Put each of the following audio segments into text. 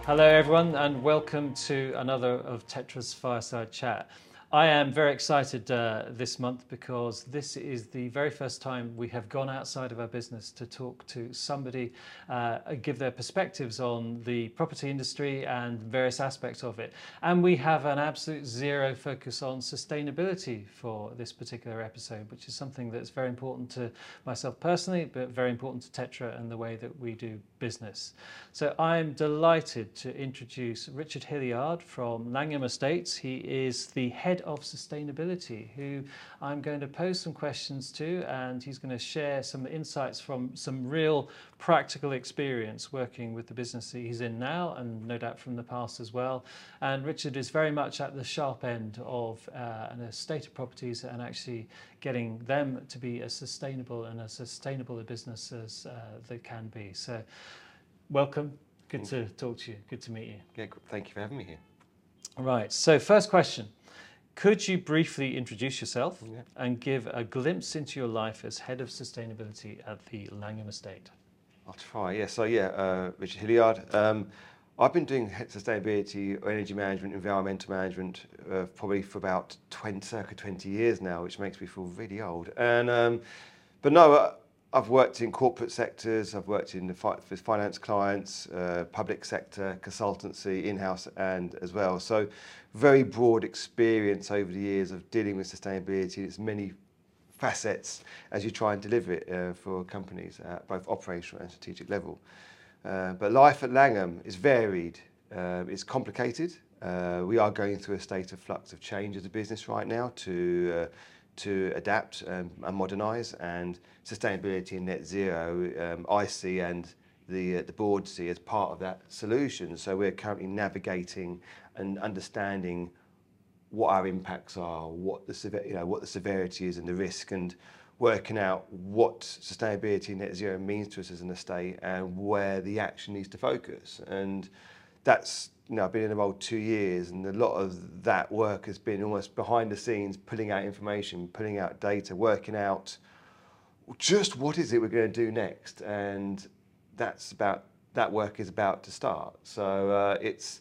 Hello everyone and welcome to another of Tetra's Fireside Chat. I am very excited this month because this is the very first time we have gone outside of our business to talk to somebody, give their perspectives on the property industry and various aspects of it. And we have an absolute zero focus on sustainability for this particular episode, which is something that's very important to myself personally, but very important to Tetra and the way that we do business. So I'm delighted to introduce Richard Hilliard from Langham Estates. He is the head of sustainability, who I'm going to pose some questions to, and he's going to share some insights from some real practical experience working with the business that he's in now, and no doubt from the past as well. And Richard is very much at the sharp end of an estate of properties and actually getting them to be as sustainable a business as they can be. So welcome. Good to talk to you. Good to meet you. Yeah, thank you for having me here. Right. So first question. Could you briefly introduce yourself and give a glimpse into your life as head of sustainability at the Langham Estate? I'll try. Richard Hilliard. I've been doing sustainability, energy management, environmental management probably for about circa 20 years now, which makes me feel really old. And I've worked in corporate sectors. I've worked in for finance clients, public sector, consultancy, in-house, and as well. So, very broad experience over the years of dealing with sustainability. It's many facets as you try and deliver it for companies at both operational and strategic level. But life at Langham is varied. It's complicated. We are going through a state of flux of change as a business right now to adapt and modernise, and sustainability and net zero I see and the board see as part of that solution. So we're currently navigating and understanding what our impacts are, what the severity is and the risk, and working out what sustainability and net zero means to us as an estate and where the action needs to focus. And that's, I've been in the role 2 years, and a lot of that work has been almost behind the scenes, pulling out information, pulling out data, working out just what is it we're going to do next. And that work is about to start. So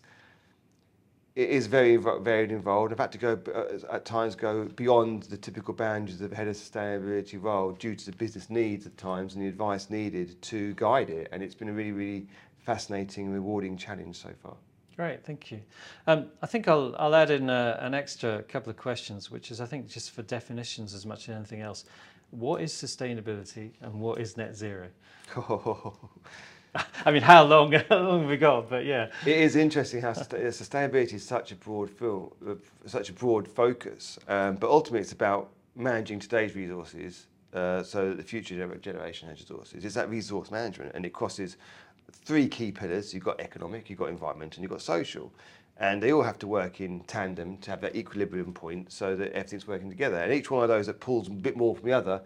it is very varied and involved. I've had to go at times beyond the typical boundaries of head of sustainability role due to the business needs at times and the advice needed to guide it. And it's been a really, really fascinating, rewarding challenge so far. Great, thank you. I think I'll add in an extra couple of questions, which is, I think, just for definitions as much as anything else. What is sustainability and what is net zero? I mean, how long have we got? But yeah, it is interesting how sustainability is such a broad field, such a broad focus. But ultimately, it's about managing today's resources, so that the future generation has resources. It's that resource management, and it crosses 3 key pillars. You've got economic, you've got environmental, and you've got social. And they all have to work in tandem to have that equilibrium point so that everything's working together. And each one of those that pulls a bit more from the other,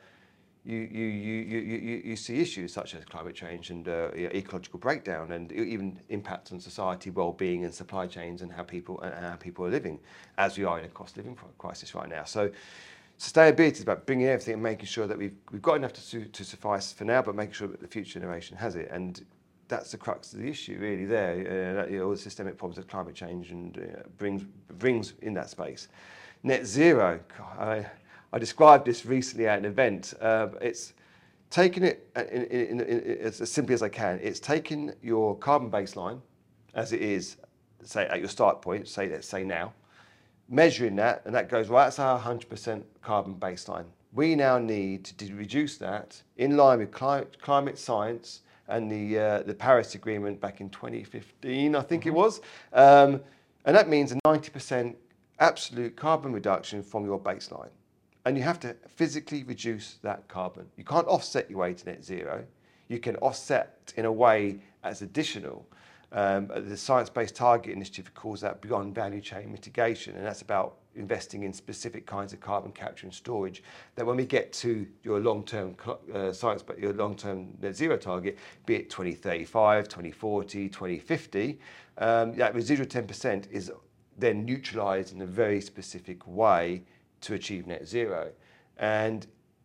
you see issues such as climate change and ecological breakdown, and even impacts on society, well-being, and supply chains, and how people are living, as we are in a cost of living crisis right now. So sustainability is about bringing everything and making sure that we've got enough to suffice for now, but making sure that the future generation has it. And that's the crux of the issue, really. All the systemic problems of climate change and brings in that space. Net zero. I described this recently at an event. It's taking it as simply as I can. It's taking your carbon baseline as it is, say at your start point, let's say now, measuring that, and that goes, right, that's our 100% carbon baseline. We now need to reduce that in line with climate science and the Paris Agreement back in 2015, I think it was. And that means a 90% absolute carbon reduction from your baseline. And you have to physically reduce that carbon. You can't offset your way to net zero. You can offset in a way as additional. The Science Based Target Initiative calls that beyond value chain mitigation, and that's about investing in specific kinds of carbon capture and storage, that when we get to your long-term your long-term net zero target, be it 2035, 2040, 2050, that residual 10% is then neutralised in a very specific way to achieve net zero. And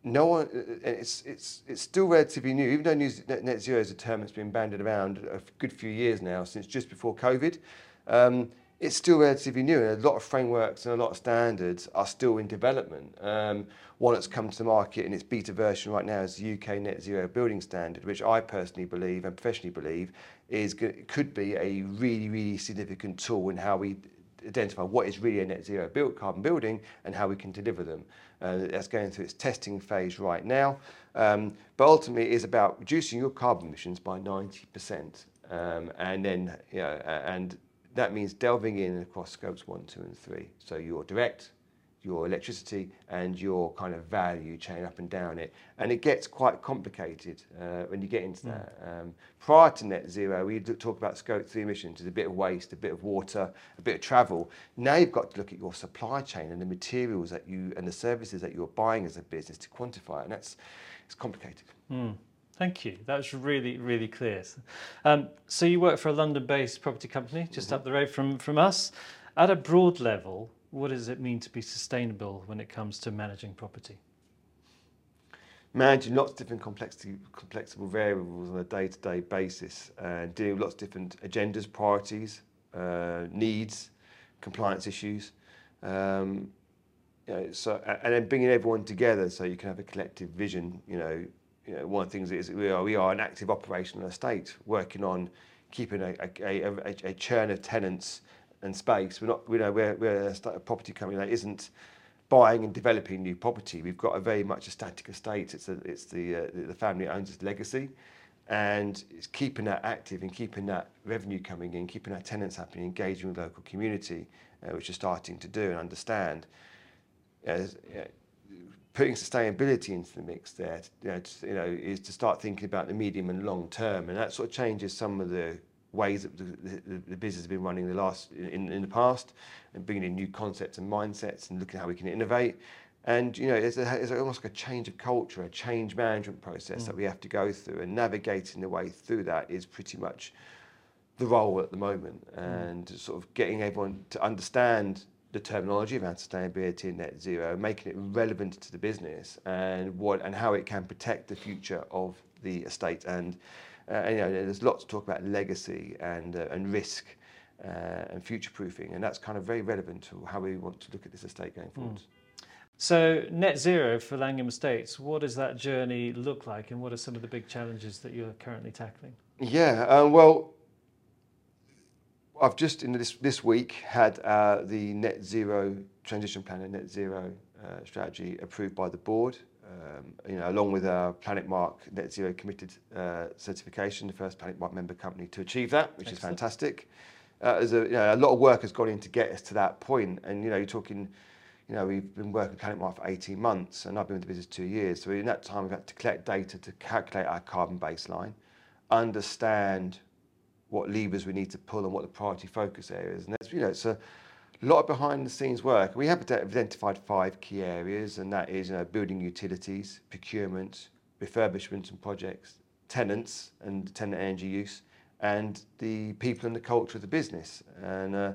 no one, it's still relatively new, even though net zero is a term that's been bandied around a good few years now, since just before COVID. It's still relatively new, and a lot of frameworks and a lot of standards are still in development. One that's come to the market in its beta version right now is the UK Net Zero Building Standard, which I personally believe and professionally believe could be a really, really significant tool in how we identify what is really a net zero carbon building and how we can deliver them. That's going through its testing phase right now. But ultimately, it is about reducing your carbon emissions by 90%, and then and that means delving in across scopes 1, 2, and 3. So your direct, your electricity, and your kind of value chain up and down it. And it gets quite complicated when you get into that. Prior to net zero, we talk about scope 3 emissions as a bit of waste, a bit of water, a bit of travel. Now you've got to look at your supply chain and the materials that you and the services that you're buying as a business to quantify it. And it's complicated. Thank you. That was really, really clear. So you work for a London-based property company just up the road from us. At a broad level, what does it mean to be sustainable when it comes to managing property? Managing lots of different complexible variables on a day-to-day basis, and dealing with lots of different agendas, priorities, needs, compliance issues. So, and then bringing everyone together so you can have a collective vision. One of the things is we are an active operational estate working on keeping a churn of tenants and space. We're a property company that isn't buying and developing new property. We've got a very much a static estate. It's the family owns its legacy, and it's keeping that active and keeping that revenue coming in, keeping our tenants happy, engaging with the local community, which are starting to do and understand. Putting sustainability into the mix there, is to start thinking about the medium and long term, and that sort of changes some of the ways that the business has been running in the past, and bringing in new concepts and mindsets and looking at how we can innovate. And it's almost like a change of culture, a change management process that we have to go through, and navigating the way through that is pretty much the role at the moment, and sort of getting everyone to understand the terminology around sustainability and net zero, making it relevant to the business and how it can protect the future of the estate. And there's lots to talk about legacy and risk and future proofing, and that's kind of very relevant to how we want to look at this estate going forward. So net zero for Langham Estates, what does that journey look like, and what are some of the big challenges that you're currently tackling? Well, I've just in this week had the net zero transition plan and net zero strategy approved by the board, along with our Planet Mark net zero committed certification, the first Planet Mark member company to achieve that, which is fantastic. There's a lot of work has gone in to get us to that point, and you're talking. We've been working with Planet Mark for 18 months, and I've been with the business 2 years. So in that time, we've had to collect data to calculate our carbon baseline, understand what levers we need to pull and what the priority focus areas. And that's, it's a lot of behind the scenes work. We have identified 5 key areas, and that is, building utilities, procurement, refurbishment and projects, tenants and tenant energy use, and the people and the culture of the business. And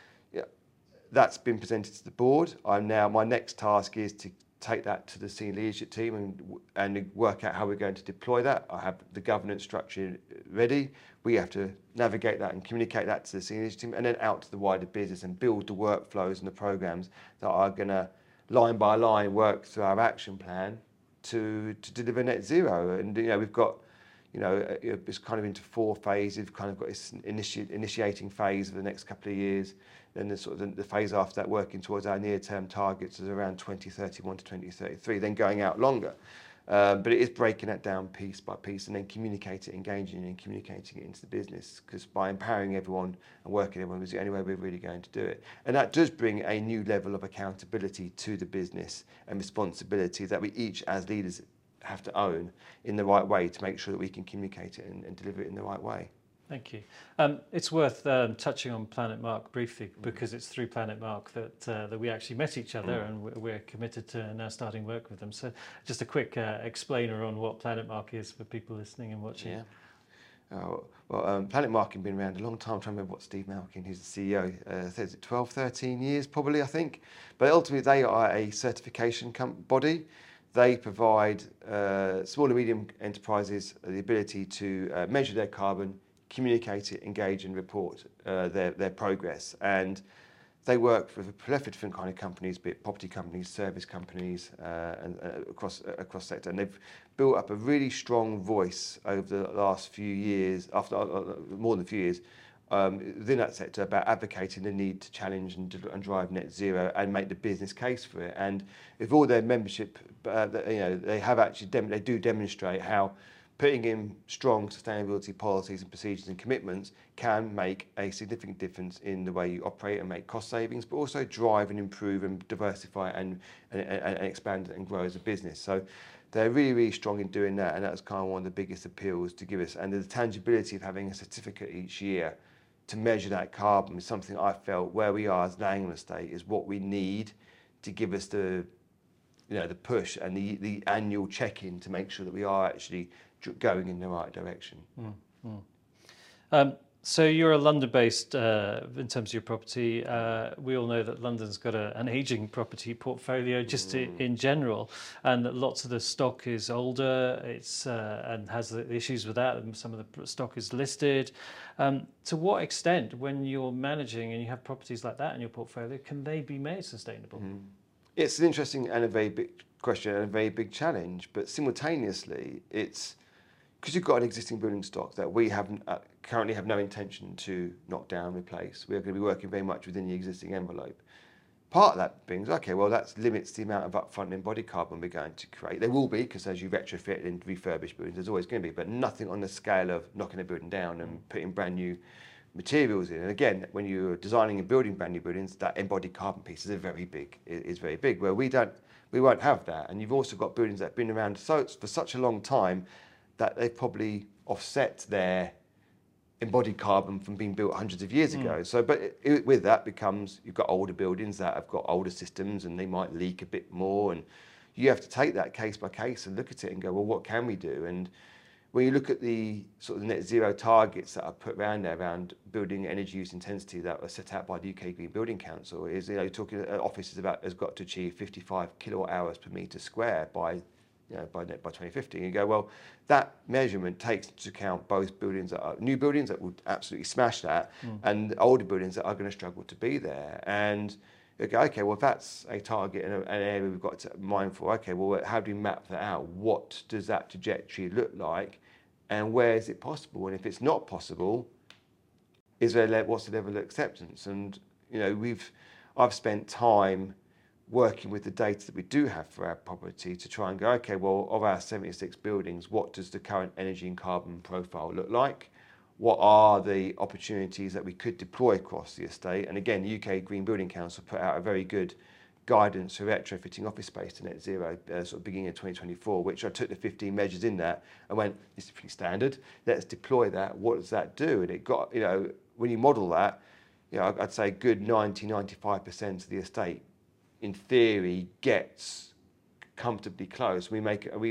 that's been presented to the board. My next task is to take that to the senior leadership team and work out how we're going to deploy that. I have the governance structure ready. We have to navigate that and communicate that to the senior leadership team, and then out to the wider business and build the workflows and the programs that are going to line by line work through our action plan to deliver net zero. And we've got it's kind of into 4 phases. We've kind of got this initiating phase for the next couple of years. Then the phase after that, working towards our near-term targets, is around 2031 to 2033. Then going out longer, but it is breaking that down piece by piece, and then engaging and communicating it into the business. Because by empowering everyone and working everyone is the only way we're really going to do it. And that does bring a new level of accountability to the business and responsibility that we each as leaders have to own in the right way to make sure that we can communicate it and deliver it in the right way. Thank you. It's worth touching on Planet Mark briefly, because it's through Planet Mark that we actually met each other, and we're committed to now starting work with them. So just a quick explainer on what Planet Mark is for people listening and watching. Planet Mark has been around a long time. I'm trying to remember what Steve Malkin, who's the CEO, says it 12, 13 years probably, I think. But ultimately they are a certification body. They provide small and medium enterprises the ability to measure their carbon, communicate it, engage and report their progress. And they work with a plethora of different kind of companies, be it property companies, service companies, and across sector. And they've built up a really strong voice over the last few years, after more than a few years, within that sector about advocating the need to challenge and drive net zero and make the business case for it. And with all their membership, they have actually they do demonstrate how putting in strong sustainability policies and procedures and commitments can make a significant difference in the way you operate and make cost savings, but also drive and improve and diversify and expand and grow as a business. So they're really, really strong in doing that, and that's kind of one of the biggest appeals to give us. And the tangibility of having a certificate each year to measure that carbon is something I felt where we are as Langham Estate is what we need to give us the push and the annual check-in to make sure that we are actually going in the right direction. So you're a London-based in terms of your property. We all know that London's got an aging property portfolio just in general, and that lots of the stock is older. It's and has the issues with that. And some of the stock is listed. To what extent, when you're managing and you have properties like that in your portfolio, can they be made sustainable? It's an interesting and a very big question and a very big challenge. But simultaneously, it's because you've got an existing building stock that we currently have no intention to knock down, replace. We're going to be working very much within the existing envelope. Part of that being, okay, well, that limits the amount of upfront embodied carbon we're going to create. There will be, because as you retrofit and refurbish buildings, there's always going to be, but nothing on the scale of knocking a building down and putting brand new materials in. And again, when you're designing and building brand new buildings, that embodied carbon piece is very big. Where we won't have that. And you've also got buildings that have been around for such a long time that they've probably offset their embodied carbon from being built hundreds of years ago. So, but with that becomes, you've got older buildings that have got older systems and they might leak a bit more. And you have to take that case by case and look at it and go, well, what can we do? And when you look at the sort of net zero targets that are put around there around building energy use intensity that were set out by the UK Green Building Council, is you're talking office has got to achieve 55 kilowatt hours per metre square by 2050. And you go, well, that measurement takes into account both buildings that are new buildings that would absolutely smash that, and older buildings that are going to struggle to be there. And you go, okay, well, if that's a target and an area we've got to mind for, okay, well, how do we map that out? What does that trajectory look like, and where is it possible? And if it's not possible, what's the level of acceptance? And I've spent time working with the data that we do have for our property to try and go, okay, well, of our 76 buildings, what does the current energy and carbon profile look like? What are the opportunities that we could deploy across the estate? And again, the UK Green Building Council put out a very good guidance for retrofitting office space to net zero sort of beginning of 2024, which I took the 15 measures in that and went, this is pretty standard, let's deploy that. What does that do? And it got, when you model that, I'd say a good 90-95% of the estate in theory gets comfortably close. We make an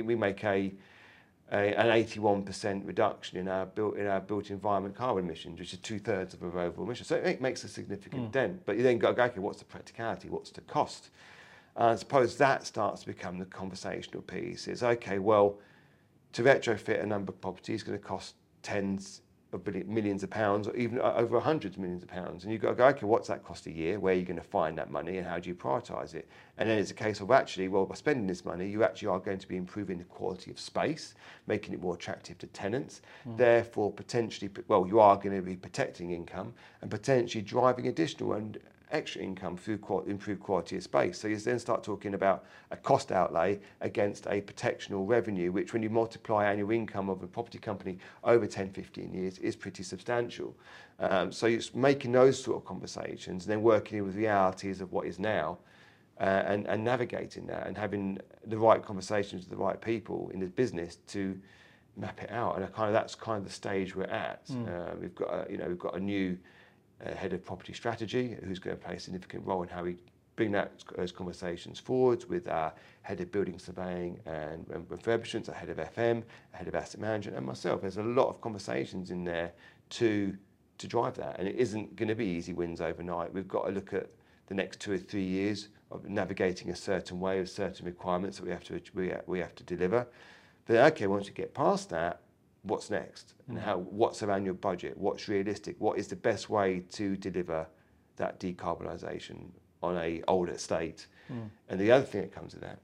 81% reduction in our built environment carbon emissions, which is 2/3 of our overall emissions. So it makes a significant dent. But you then go, okay, what's the practicality? What's the cost? And I suppose that starts to become the conversational piece. It's okay, well, to retrofit a number of properties is going to cost tens of millions of pounds, or even over hundreds of millions of pounds. And you've got to go, okay, what's that cost a year? Where are you going to find that money, and how do you prioritise it? And then it's a case of actually, well, by spending this money, you actually are going to be improving the quality of space, making it more attractive to tenants. Therefore, potentially, well, you are going to be protecting income and potentially driving additional and extra income through improved quality of space. So you then start talking about a cost outlay against a protection or revenue, which when you multiply annual income of a property company over 10, 15 years is pretty substantial. So it's making those sort of conversations and then working with realities of what is now and navigating that and having the right conversations with the right people in the business to map it out. And that's kind of the stage we're at. We've got a new head of property strategy who's going to play a significant role in how we bring those conversations forwards with our head of building surveying and refurbishments, our head of FM, our head of asset management, and myself. There's a lot of conversations in there to drive that, and it isn't going to be easy wins overnight. We've got to look at the next 2 or 3 years. of navigating a certain way with certain requirements that we have to deliver. But okay, once you get past that, what's next? And what's around your budget? What's realistic? What is the best way to deliver that decarbonisation on a old estate? And the other thing that comes with that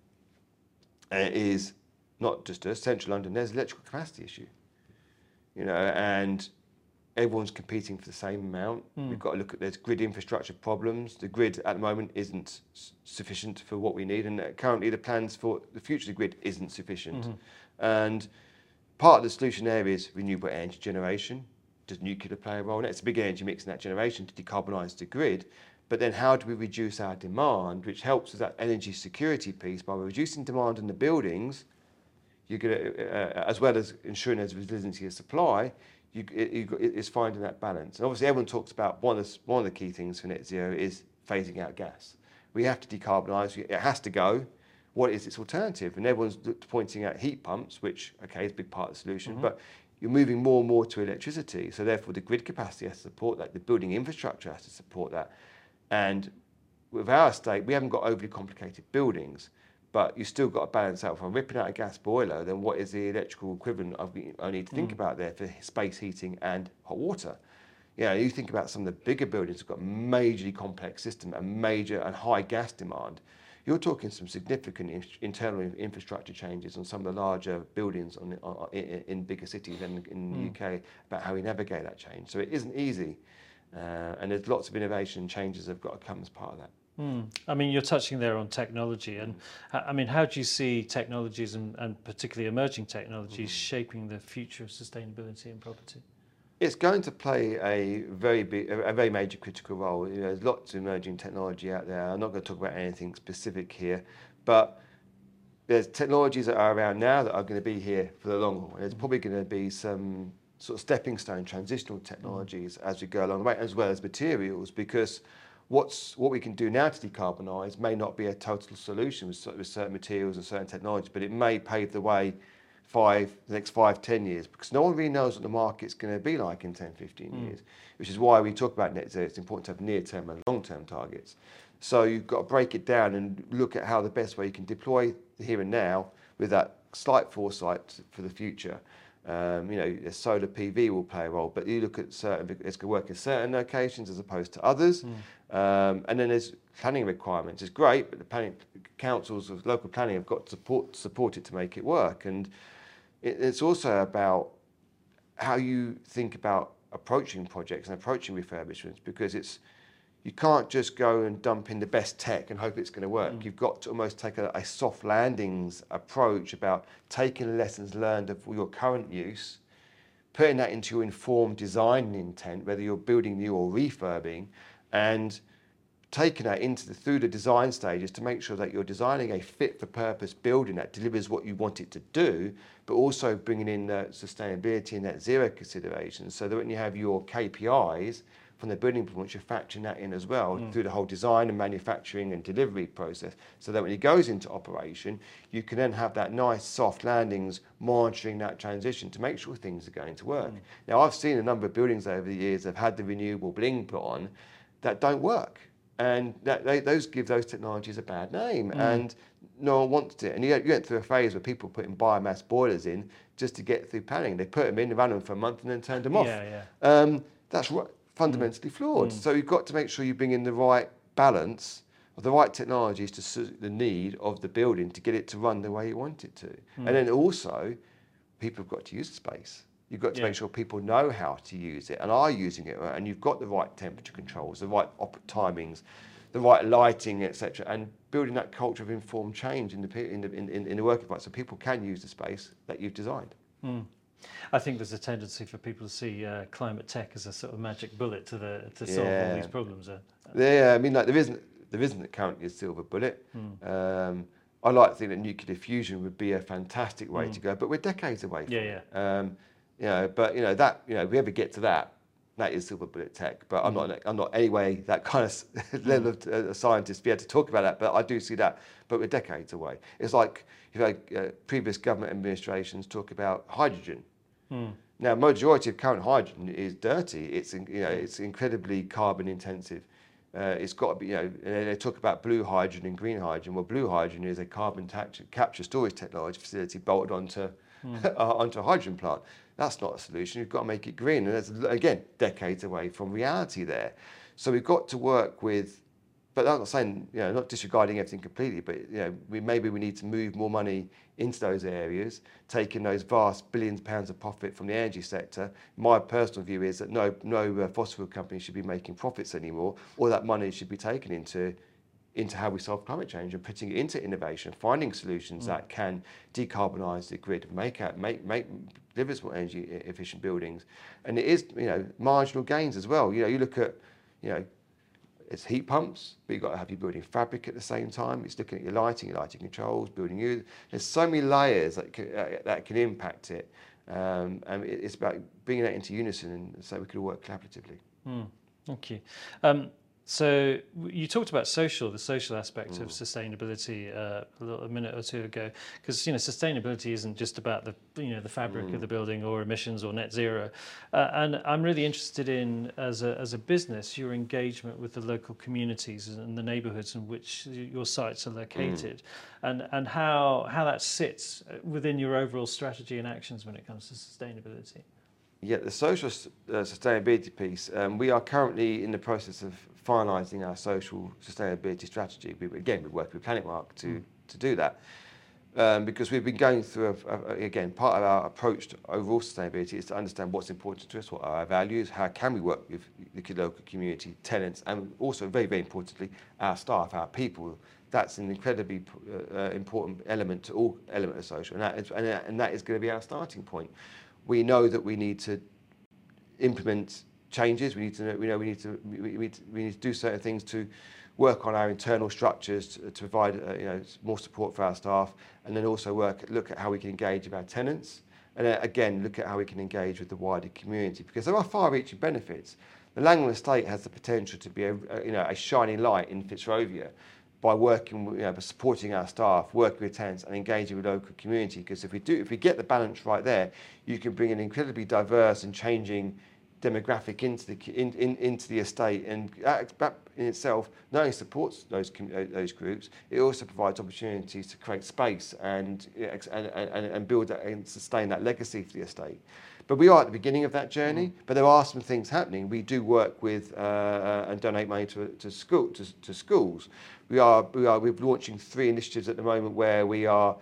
is not just us, central London, there's electrical capacity issue. And everyone's competing for the same amount. We've got to look at, there's grid infrastructure problems. The grid at the moment isn't sufficient for what we need, and currently the plans for the future of the grid isn't sufficient. And part of the solution there is renewable energy generation. Does nuclear play a role in it? It's a big energy mix in that generation to decarbonise the grid. But then how do we reduce our demand, which helps with that energy security piece by reducing demand in the buildings, you're going to, as well as ensuring there's resiliency of supply, it's finding that balance. And obviously everyone talks about one of the key things for net zero is phasing out gas. We have to decarbonise, it has to go. What is its alternative? And everyone's pointing out heat pumps, which, okay, is a big part of the solution, but you're moving more and more to electricity. So therefore the grid capacity has to support that, the building infrastructure has to support that. And with our estate, we haven't got overly complicated buildings, but you still got to balance out. If I'm ripping out a gas boiler, then what is the electrical equivalent I need to think about there for space heating and hot water? You think about some of the bigger buildings that have got a majorly complex system and major and high gas demand. You're talking some significant internal infrastructure changes on some of the larger buildings in bigger cities and in the UK about how we navigate that change. So it isn't easy, and there's lots of innovation and changes that have got to come as part of that. I mean, you're touching there on technology, and I mean, how do you see technologies and particularly emerging technologies shaping the future of sustainability in property? It's going to play a very major critical role. There's lots of emerging technology out there. I'm not going to talk about anything specific here, but there's technologies that are around now that are going to be here for the long haul. There's probably going to be some sort of stepping stone transitional technologies as we go along the way, as well as materials, because what we can do now to decarbonise may not be a total solution with certain materials and certain technologies, but it may pave the way the next 5, 10 years, because no one really knows what the market's going to be like in 10, 15 years, which is why we talk about net zero. It's important to have near-term and long-term targets. So you've got to break it down and look at how the best way you can deploy the here and now with that slight foresight for the future. Solar PV will play a role, but you look at it's going to work in certain locations as opposed to others. And then there's planning requirements. It's great, but the planning councils of local planning have got to support it to make it work. And it's also about how you think about approaching projects and approaching refurbishments, because you can't just go and dump in the best tech and hope it's going to work. You've got to almost take a soft landings approach about taking the lessons learned of your current use, putting that into your informed design intent, whether you're building new or refurbing, and taking that through the design stages to make sure that you're designing a fit-for-purpose building that delivers what you want it to do, but also bringing in the sustainability and net zero considerations, so that when you have your KPIs from the building performance, you're factoring that in as well through the whole design and manufacturing and delivery process, so that when it goes into operation, you can then have that nice soft landings monitoring that transition to make sure things are going to work. Now, I've seen a number of buildings over the years that have had the renewable bling put on that don't work. And those give those technologies a bad name, and no one wants it. And you went through a phase where people putting biomass boilers in just to get through planning. They put them in, they ran them for a month, and then turned them off. That's fundamentally flawed. So you've got to make sure you bring in the right balance of the right technologies to suit the need of the building to get it to run the way you want it to. And then also, people have got to use the space. You've got to make sure people know how to use it and are using it, and you've got the right temperature controls, the right timings, the right lighting, etc., and building that culture of informed change in the work environment, so people can use the space that you've designed. I think there's a tendency for people to see climate tech as a sort of magic bullet to solve all these problems. Yeah, I mean, like there isn't currently a silver bullet. I like to think that nuclear fusion would be a fantastic way to go, but we're decades away from it. If we ever get to that is silver bullet tech. But I'm not anyway that kind of level of scientist to be able to talk about that. But I do see that. But we're decades away. It's like previous government administrations talk about hydrogen. Now, majority of current hydrogen is dirty. It's incredibly carbon intensive. It's got to be, they talk about blue hydrogen and green hydrogen. Well, blue hydrogen is a carbon capture storage technology facility bolted onto onto a hydrogen plant. That's not a solution. You've got to make it green, and there's again decades away from reality there. So we've got to work with. But I'm not saying, not disregarding everything completely, but maybe we need to move more money into those areas, taking those vast billions of pounds of profit from the energy sector. My personal view is that no fossil fuel company should be making profits anymore. All that money should be taken into how we solve climate change and putting it into innovation, finding solutions that can decarbonise the grid, live as more energy efficient buildings, and it is marginal gains as well. You look at it's heat pumps, but you've got to have your building fabric at the same time. It's looking at your lighting controls, building you. There's so many layers that can impact it. And it's about bringing that into unison and so we can all work collaboratively. Thank you. So you talked about the social aspect of sustainability a minute or two ago, because sustainability isn't just about the fabric of the building or emissions or net zero, and I'm really interested in as a business your engagement with the local communities and the neighbourhoods in which your sites are located, and how that sits within your overall strategy and actions when it comes to sustainability. Yeah, the social sustainability piece, we are currently in the process of finalising our social sustainability strategy. We work with Planetmark to do that, because we've been going through, again, part of our approach to overall sustainability is to understand what's important to us, what are our values, how can we work with the local community, tenants, and also, very, very importantly, our staff, our people. That's an incredibly important element to all elements of social, and that is going to be our starting point. We know that we need to implement changes. We need to do certain things to work on our internal structures to provide more support for our staff, and then also look at how we can engage with our tenants, and again look at how we can engage with the wider community, because there are far-reaching benefits. The Langland Estate has the potential to be a shining light in Fitzrovia by working, by supporting our staff, working with tenants, and engaging with local community. Because if we get the balance right there, you can bring an incredibly diverse and changing demographic into the estate, and that in itself not only supports those groups, it also provides opportunities to create space and build that and sustain that legacy for the estate. But we are at the beginning of that journey, but there are some things happening. We do work with and donate money to schools. We're launching 3 initiatives at the moment where we're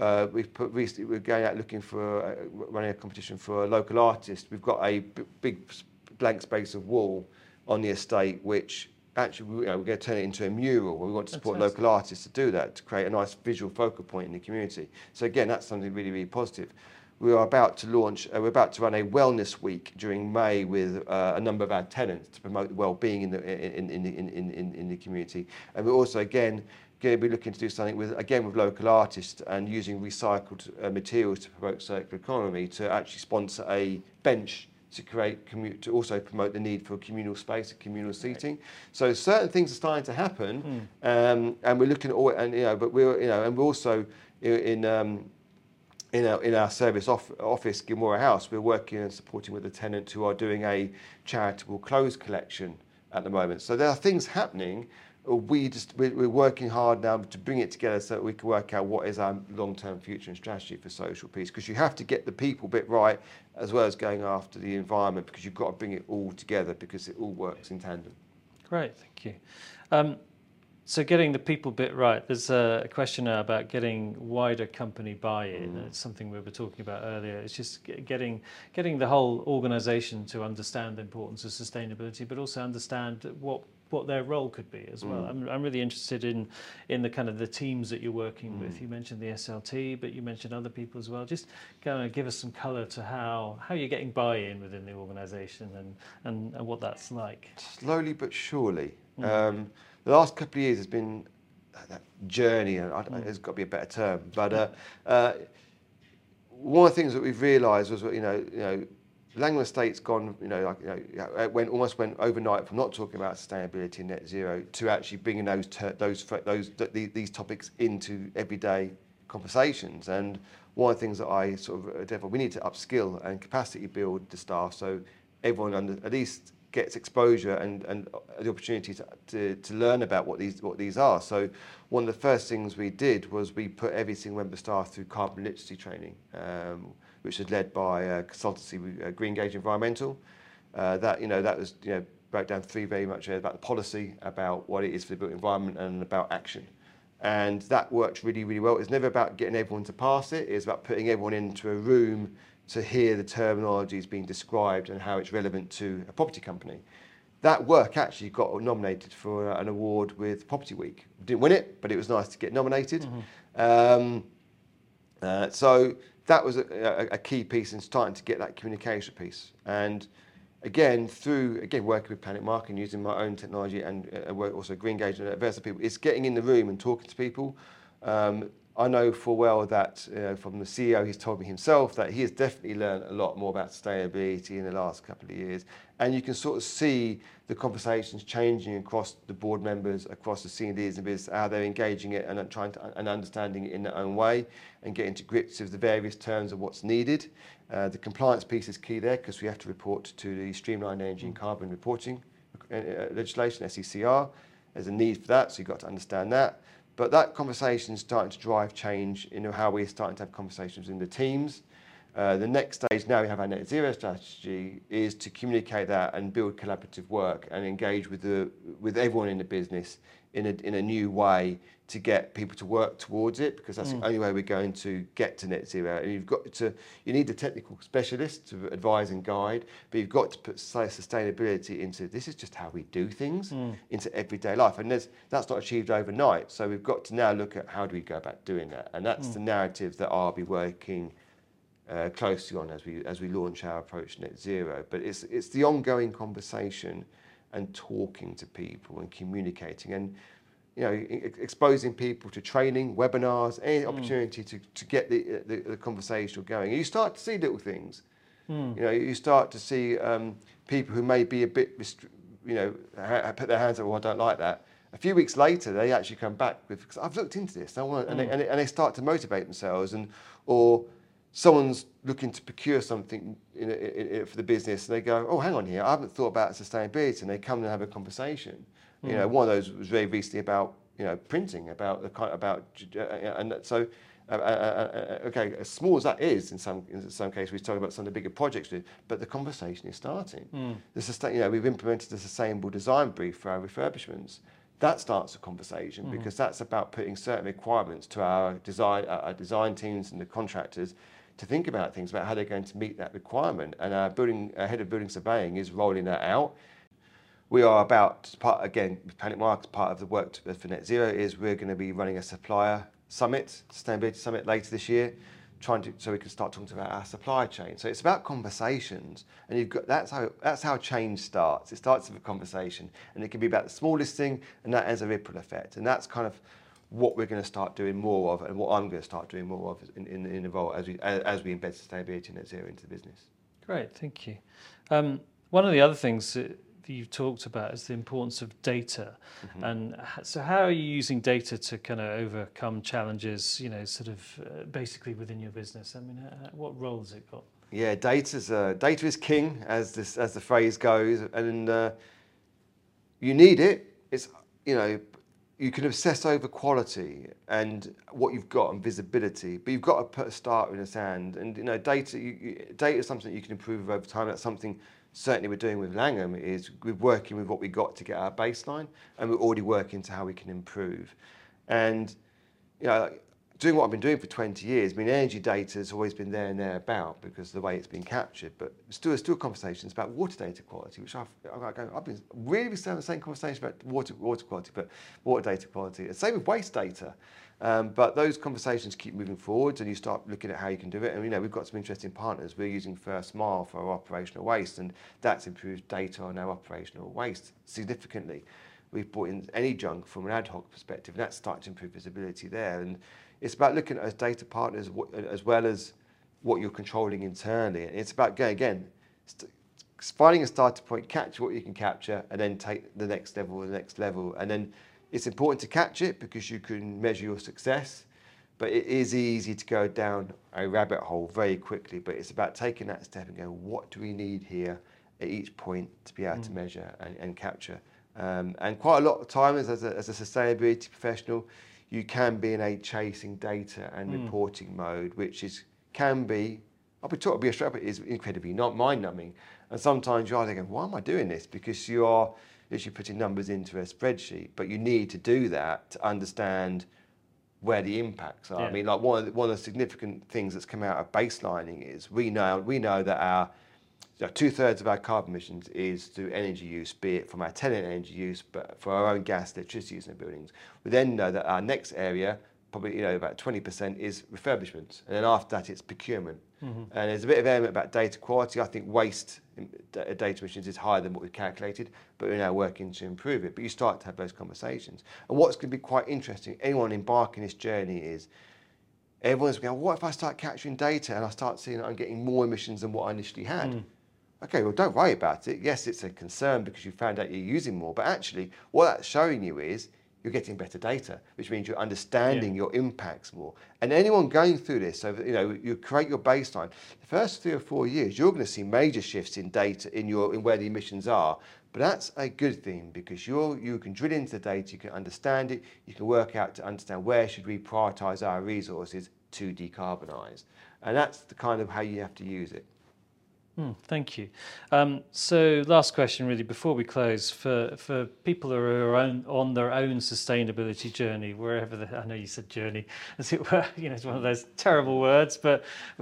going out looking for running a competition for a local artist. We've got a big blank space of wall on the estate, which actually we're going to turn it into a mural. We want to support local artists to do that, to create a nice visual focal point in the community. So again, that's something really, really positive. We're about to run a wellness week during May with a number of our tenants to promote well-being in the community. And we're also again going to be looking to do something with local artists and using recycled materials to promote circular economy, to actually sponsor a bench to also promote the need for communal space and communal seating. Right. So certain things are starting to happen, and we're looking at all. But we're also in our service office, Gilmore House, we're working and supporting with a tenant who are doing a charitable clothes collection at the moment. So there are things happening. We're working hard now to bring it together so that we can work out what is our long-term future and strategy for social peace. Because you have to get the people bit right as well as going after the environment, because you've got to bring it all together because it all works in tandem. Great, thank you. So getting the people bit right, there's a question now about getting wider company buy-in. It's something we were talking about earlier. It's just getting the whole organisation to understand the importance of sustainability, but also understand what their role could be as well. I'm really interested in the kind of the teams that you're working with. You mentioned the SLT, but you mentioned other people as well. Just kind of give us some colour to how you're getting buy-in within the organisation and what that's like. Slowly but surely. The last couple of years has been that journey, and there's got to be a better term. But one of the things that we've realised was, Langland Estate's gone, it almost went overnight from not talking about sustainability and net zero to actually bringing these topics into everyday conversations. And one of the things that I we need to upskill and capacity build the staff, so everyone at least gets exposure and the opportunity to learn about what these are. So one of the first things we did was we put every single member of staff through carbon literacy training, which was led by a consultancy, Greengage Environmental. That was broke down three very much about the policy, about what it is for the built environment, and about action. And that worked really, really well. It's never about getting everyone to pass it. It's about putting everyone into a room to hear the terminologies being described and how it's relevant to a property company. That work actually got nominated for an award with Property Week. Didn't win it, but it was nice to get nominated. So that was a key piece in starting to get that communication piece. And again, through working with Planet Marketing, using my own technology and work also Greengage and various people, it's getting in the room and talking to people. I know full well that from the CEO, he's told me himself that he has definitely learned a lot more about sustainability in the last couple of years. And you can sort of see the conversations changing across the board members, across the senior leaders in business, how they're engaging it and trying to and understanding it in their own way and getting to grips with the various terms of what's needed. The compliance piece is key there because we have to report to the Streamlined Energy and Carbon Reporting legislation, SECR. There's a need for that, so you've got to understand that. But that conversation is starting to drive change in how we're starting to have conversations in the teams. The next stage, now we have our net zero strategy, is to communicate that and build collaborative work and engage with everyone in the business in a new way to get people to work towards it, because that's the only way we're going to get to net zero. And you need the technical specialists to advise and guide, but you've got to put sustainability into this is just how we do things into everyday life. And that's not achieved overnight. So we've got to now look at how do we go about doing that. And that's the narrative that I'll be working closely on as we launch our approach net zero. But it's the ongoing conversation and talking to people and communicating and exposing people to training, webinars, any opportunity to get the conversation going. And you start to see little things. You start to see people who may be a bit, put their hands up, I don't like that. A few weeks later, they actually come back with, because I've looked into this, and they start to motivate themselves, or someone's looking to procure something for the business, and they go, oh, hang on here, I haven't thought about sustainability, and they come and have a conversation. One of those was very recently about printing, and so okay, as small as that is in some cases, we're talking about some of the bigger projects, but the conversation is starting. We've implemented a sustainable design brief for our refurbishments. That starts a conversation because that's about putting certain requirements to our design teams and the contractors to think about things about how they're going to meet that requirement. And our head of building surveying is rolling that out. We are about, again, with Planet Marketing, part of the work for Net Zero is we're going to be running a supplier summit, sustainability summit later this year, so we can start talking about our supply chain. So it's about conversations, and that's how change starts. It starts with a conversation, and it can be about the smallest thing, and that has a ripple effect. And that's kind of what we're going to start doing more of, and what I'm going to start doing more of in Evolve as we embed sustainability and net zero into the business. Great, thank you. One of the other things that you've talked about is the importance of data. And so how are you using data to kind of overcome challenges, basically within your business? I mean, what role has it got? Yeah, data is king, as the phrase goes, and you need it. It's you can obsess over quality and what you've got and visibility, but you've got to put a start in the sand. And data is something that you can improve over time. That's something certainly we're doing with Langham, is we're working with what we got to get our baseline, and we're already working to how we can improve. And doing what I've been doing for 20 years, energy data has always been there and thereabout because of the way it's been captured, but still conversations about water data quality, which I've been really having the same conversation about water quality, but water data quality. And same with waste data. But those conversations keep moving forward, and you start looking at how you can do it. And we've got some interesting partners. We're using First Mile for our operational waste, and that's improved data on our operational waste significantly. We've brought in any junk from an ad hoc perspective, and that's starting to improve visibility there. And it's about looking at as data partners as well as what you're controlling internally. And it's about finding a starting point, capture what you can capture, and then take the next level. And then it's important to catch it because you can measure your success, but it is easy to go down a rabbit hole very quickly. But it's about taking that step and going, what do we need here? at each point to be able to measure and capture. And quite a lot of times as a sustainability professional, you can be in a chasing data and reporting mode, which can be, I'll be taught to be a strap, it is incredibly not mind-numbing. And sometimes you're thinking, why am I doing this? Because you are literally putting numbers into a spreadsheet, but you need to do that to understand where the impacts are. Yeah. I mean, like one of the significant things that's come out of baselining is we know that our 2/3 of our carbon emissions is through energy use, be it from our tenant energy use, but for our own gas, electricity use in the buildings. We then know that our next area, probably about 20%, is refurbishments, and then after that it's procurement. And there's a bit of element about data quality. I think waste data emissions is higher than what we've calculated, but we're now working to improve it. But you start to have those conversations. And what's going to be quite interesting, anyone embarking this journey is, everyone's going, what if I start capturing data and I start seeing that I'm getting more emissions than what I initially had? Okay, well, don't worry about it. Yes, it's a concern because you found out you're using more, but actually what that's showing you is you're getting better data, which means you're understanding your impacts more. And anyone going through this, so you create your baseline. The first 3 or 4 years, you're going to see major shifts in data in where the emissions are. But that's a good thing because you can drill into the data, you can understand it, you can work out to understand where should we prioritise our resources to decarbonise. And that's the kind of how you have to use it. Thank you. So last question really before we close, for people who are on their own sustainability journey, wherever I know you said journey, as it were, it's one of those terrible words, but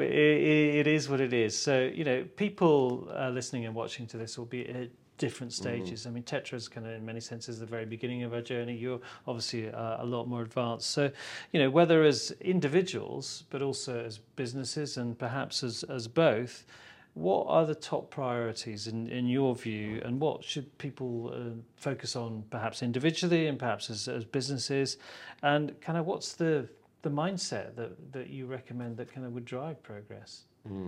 it is what it is. So, people listening and watching to this will be at different stages. I mean, Tetra's kind of in many senses the very beginning of our journey. You're obviously a lot more advanced. So, whether as individuals, but also as businesses and perhaps as both, what are the top priorities in your view, and what should people focus on perhaps individually and perhaps as businesses, and kind of what's the mindset that you recommend that kind of would drive progress?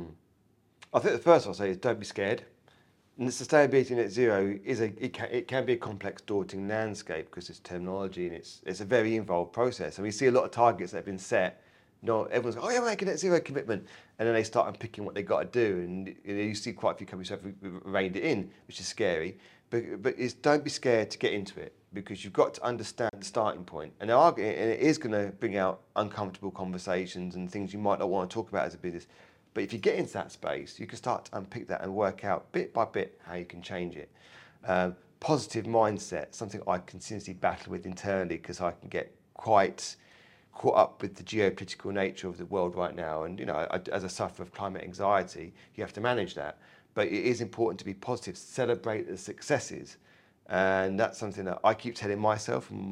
I think the first I'll say is don't be scared. And the sustainability net zero it can be a complex, daunting landscape because it's terminology and it's a very involved process. And we see a lot of targets that have been set. Everyone's going, oh yeah, we're making a net zero commitment, and then they start unpicking what they got to do, and you see quite a few companies have reined it in, which is scary. But don't be scared to get into it because you've got to understand the starting point, and it is going to bring out uncomfortable conversations and things you might not want to talk about as a business. But if you get into that space, you can start to unpick that and work out bit by bit how you can change it. Positive mindset, something I continuously battle with internally because I can get quite caught up with the geopolitical nature of the world right now. And, as a sufferer of climate anxiety, you have to manage that. But it is important to be positive, celebrate the successes. And that's something that I keep telling myself and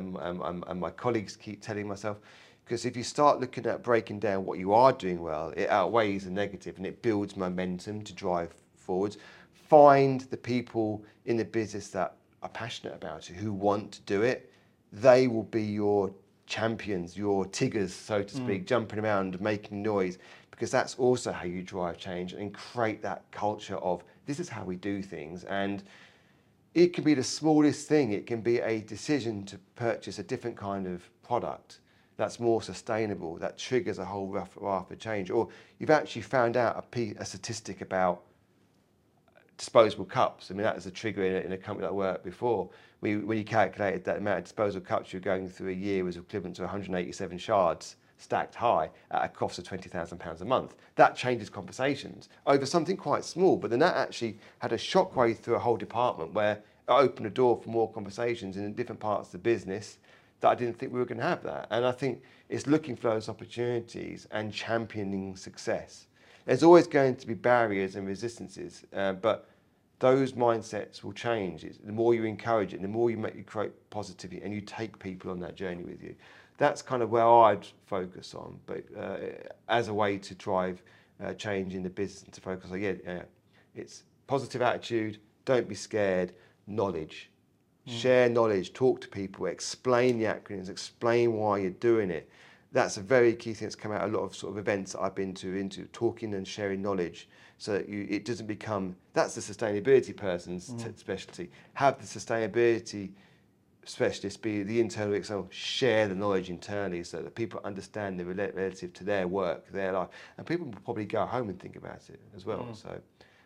my colleagues keep telling myself. Because if you start looking at breaking down what you are doing well, it outweighs the negative and it builds momentum to drive forwards. Find the people in the business that are passionate about it, who want to do it. They will be your champions, your tigers, so to speak, jumping around, making noise, because that's also how you drive change and create that culture of this is how we do things. And it can be the smallest thing. It can be a decision to purchase a different kind of product that's more sustainable, that triggers a whole raft of change. Or you've actually found out a statistic about disposable cups. I mean, that was a trigger in a company that I worked before. When you calculated that amount of disposable cups you're going through a year was equivalent to 187 shards stacked high at a cost of £20,000 a month. That changes conversations over something quite small, but then that actually had a shockwave through a whole department where it opened a door for more conversations in different parts of the business that I didn't think we were going to have that. And I think it's looking for those opportunities and championing success. There's always going to be barriers and resistances, but those mindsets will change. The more you encourage it, the more you create positivity and you take people on that journey with you. That's kind of where I'd focus on, but as a way to drive change in the business and to focus on, it's positive attitude, don't be scared, knowledge. Share knowledge, talk to people, explain the acronyms, explain why you're doing it. That's a very key thing that's come out of a lot of sort of events that I've been into talking and sharing knowledge so that it doesn't become, that's the sustainability person's specialty. Have the sustainability specialist be the internal external, share the knowledge internally so that people understand the relative to their work, their life. And people will probably go home and think about it as well. So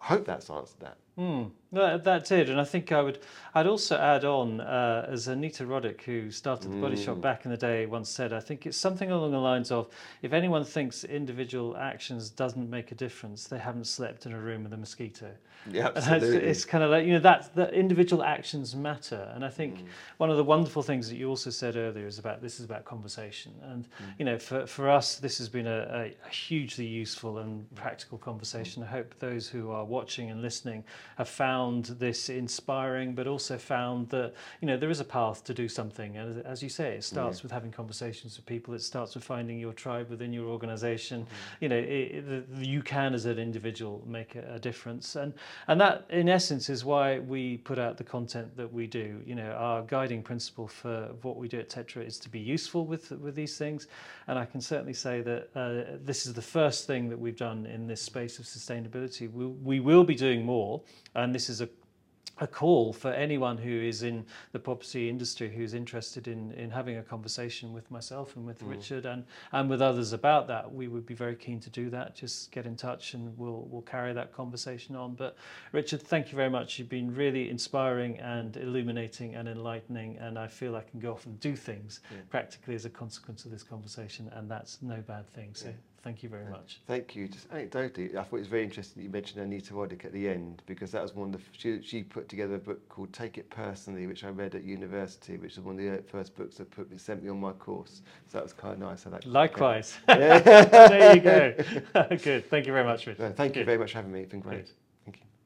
I hope that's answered that. That did, and I think I'd also add on, as Anita Roddick, who started the Body Shop back in the day, once said, I think it's something along the lines of, if anyone thinks individual actions doesn't make a difference, they haven't slept in a room with a mosquito. Yeah, absolutely. It's kind of like, that individual actions matter. And I think one of the wonderful things that you also said earlier is about conversation. And, for us, this has been a hugely useful and practical conversation. I hope those who are watching and listening have found this inspiring, but also found that, there is a path to do something. And as you say, it starts with having conversations with people. It starts with finding your tribe within your organization. You can, as an individual, make a difference. And that, in essence, is why we put out the content that we do. Our guiding principle for what we do at Tetra is to be useful with these things. And I can certainly say that this is the first thing that we've done in this space of sustainability. We will be doing more, and this is a call for anyone who is in the property industry who's interested in having a conversation with myself and with Richard and with others about that. We would be very keen to do that. Just get in touch and we'll carry that conversation on. But Richard, thank you very much. You've been really inspiring and illuminating and enlightening, and I feel I can go off and do things practically as a consequence of this conversation, and that's no bad thing. So thank you very much. Thank you. Just anecdotally, I thought it was very interesting that you mentioned Anita Roddick at the end, because that was one of she put together a book called Take It Personally, which I read at university, which was one of the first books that sent me on my course. So that was kind of nice. Likewise. There you go. Good. Thank you very much, Richard. Thank you very much for having me. It's been great. Good. Thank you.